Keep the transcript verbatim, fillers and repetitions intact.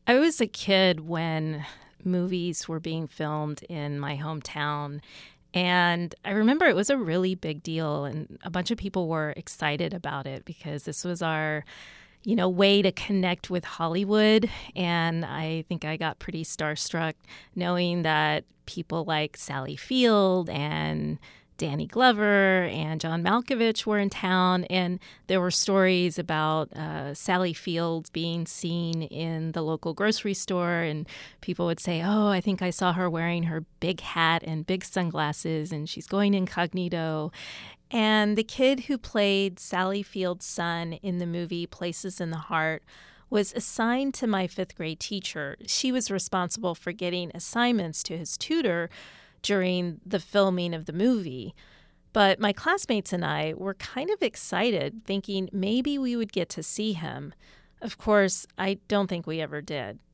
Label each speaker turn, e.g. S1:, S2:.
S1: I was a kid when movies were being filmed in my hometown. And I remember it was a really big deal, and a bunch of people were excited about it because this was our, you know, way to connect with Hollywood. And I think I got pretty starstruck knowing that people like Sally Field and Danny Glover and John Malkovich were in town, and there were stories about uh, Sally Fields being seen in the local grocery store, and people would say, oh, I think I saw her wearing her big hat and big sunglasses, and she's going incognito. And the kid who played Sally Fields' son in the movie Places in the Heart was assigned to my fifth grade teacher. She was responsible for getting assignments to his tutor during the filming of the movie. But my classmates and I were kind of excited, thinking maybe we would get to see him. Of course, I don't think we ever did.